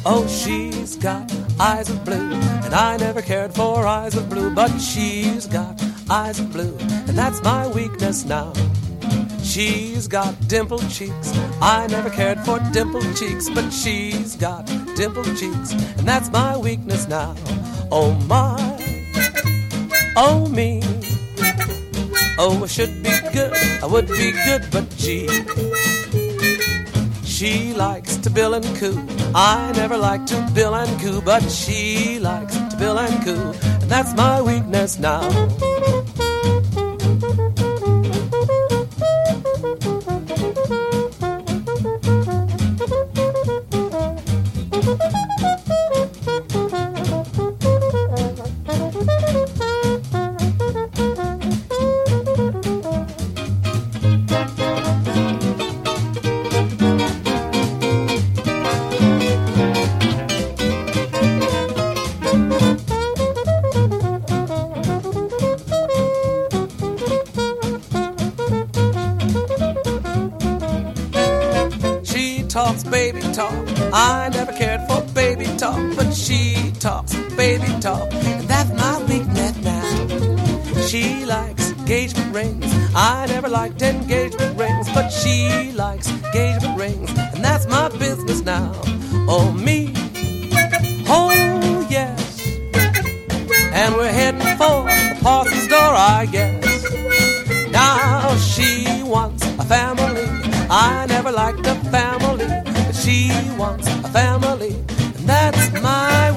Oh, she's got eyes of blue, and I never cared for eyes of blue, but she's got eyes of blue, and that's my weakness now. She's got dimpled cheeks, I never cared for dimpled cheeks, but she's got dimpled cheeks, and that's my weakness now. Oh my, oh me, oh I should be good, I would be good, but gee, she likes to bill and coo. I never like to bill and coo, but she likes to bill and coo, and that's my weakness now. Talks baby talk, I never cared for baby talk, but she talks baby talk, and that's my weakness now. She likes engagement rings, I never liked engagement rings, but she likes engagement rings, and that's my business now. Oh me, oh yes, and we're heading for the parson's door, I guess. Now she wants a family, I never liked a family, but she wants a family, and that's my